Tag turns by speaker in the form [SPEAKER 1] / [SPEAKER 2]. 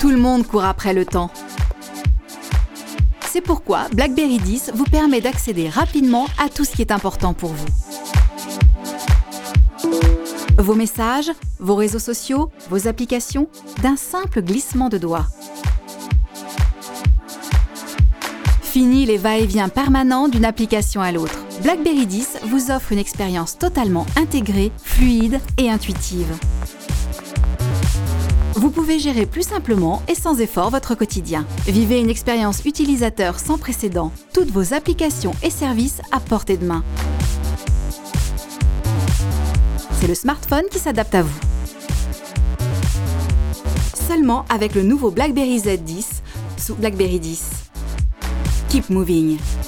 [SPEAKER 1] Tout le monde court après le temps. C'est pourquoi BlackBerry 10 vous permet d'accéder rapidement à tout ce qui est important pour vous. Vos messages, vos réseaux sociaux, vos applications, d'un simple glissement de doigts. Fini les va-et-vient permanents d'une application à l'autre. BlackBerry 10 vous offre une expérience totalement intégrée, fluide et intuitive. Vous pouvez gérer plus simplement et sans effort votre quotidien. Vivez une expérience utilisateur sans précédent. Toutes vos applications et services à portée de main. C'est le smartphone qui s'adapte à vous. Seulement avec le nouveau BlackBerry Z10 sous BlackBerry 10. Keep moving.